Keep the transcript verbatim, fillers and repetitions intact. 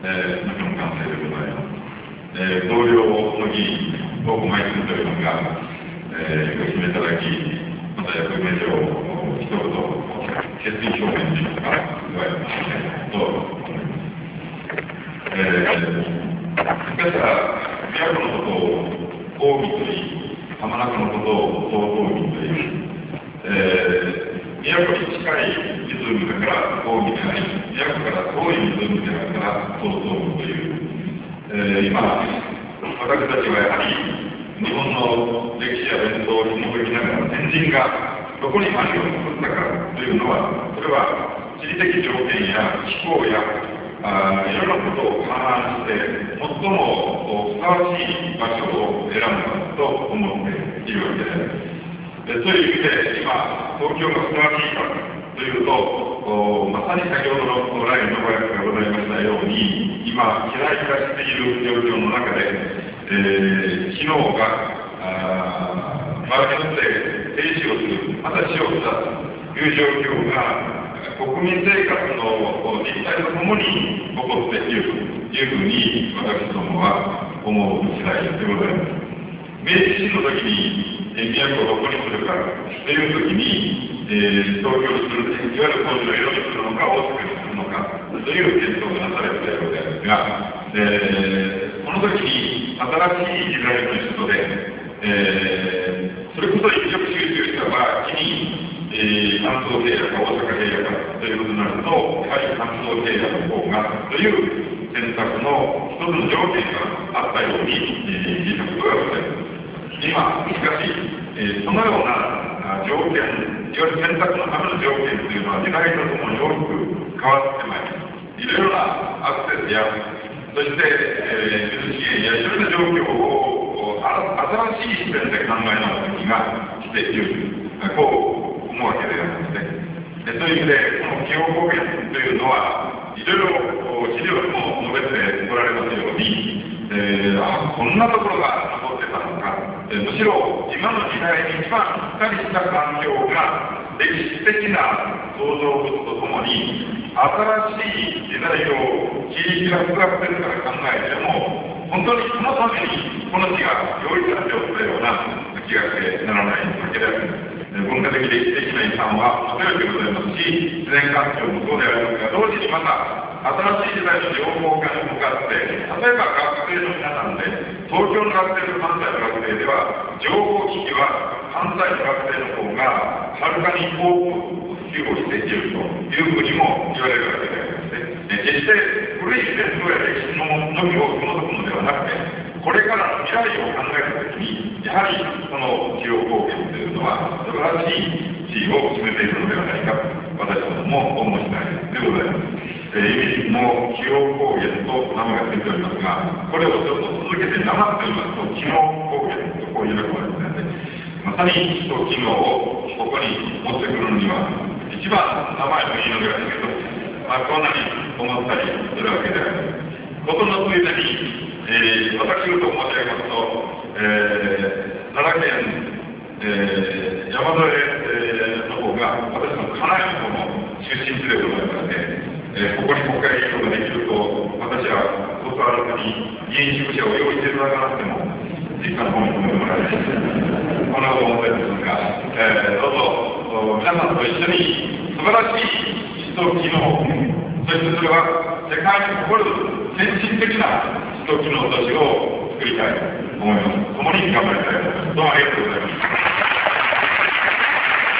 えー、もちろん完成でございます。えー、同僚の議員をご枚数というのが、えー、ご指名いただき、また役目上、一言、決意表明といいますか、加えてと思います。えー、しかし宮古のことを近江といい、浜中のことを東東海という、えー、宮古に近い湖だから近江であり、宮古から遠い湖であるから東東海という、えー、今、私たちはやはり日本の歴史や伝統を紐解きながら先人がどこに何を作ったかというのは、それは地理的条件や気候やあいろいろなことを勘案して最もふさわしい場所を選んだと思っているわけです。そういう意味で今東京がふさわしいかというと、まさに先ほどのラインのご約がございましたように今肥大化している状況の中で、えー、機能が場合によって停止をする、また死をしたという状況が国民生活の実態とともに起こっているというふうに私どもは思う次第でございます。明治維新の時に宮古をどこにするかという時に、えー、東京にする、いわゆる工事の色にするのか大阪にするのかという検討がなされていたようですが、えー、この時に新しい時代の人で、えー、それこそ一極集中した場合にえー、関東平野か大阪平野かということになると、やはり関東平野の方がという選択の一つの条件があったように、えー、聞いたことがございます。今、しかし、えー、そのような条件、いわゆる選択のための条件というのは時代とともに大きく変わってまいります。いろいろなアクセスや、そして、えー、水資源やいろいろな状況を新しい視点で考え直す時が来ている。こう思うわけでありまして、そういう意味で、この気候公言というのは、いろいろ資料にも述べておられますように、えー、あこんなところが残ってたのか、えー、むしろ今の時代に一番しっかりした環境が、歴史的な創造物とともに、新しい時代を切り開くアクセスから考えても、本当にそのためにこの地が用意されておったような気がしてならないわけであります。文化的歴史的な遺産はもちろんでございますし、自然環境もそうでありますが、同時にまた新しい時代の情報化に向かって、例えば学生の皆さんで、東京の学生と関西の学生では、情報機器は関西の学生の方がはるかに多く普及をしているというふうにも言われるわけでありまして、決して古い伝統や歴史ののみを紐解くのではなくて、これからの未来を考えたときに、やはりこの気候公言というのは素晴らしい地位を占めているのではないかと私ども思う次第でございます。えー、意味も気候公言と名前がついておりますが、これをちょっと続けて名前と言いますと、機能公言とこういうわけですね。まさに基礎機能をここに持ってくるのには、一番名前もいいのではないけど、まあ、こんなに思ったりするわけであります。ことのついでに、えー、私事を申し上げますと、えー、奈良県、えー、山添、えー、の方が私の家内の方の出身地でございまして、えー、ここに国会議員ができると私はことあらかに議員宿舎を用意していただかなくても実家の方に止めてもらいます。こんなことを思っていますが、えー、どうぞ皆さんと一緒に素晴らしい思想機能、そしてそれは世界に誇る先進的な思想機能都市を作りたいと思います。共に頑張りたいと思います。どうもありがとうございました。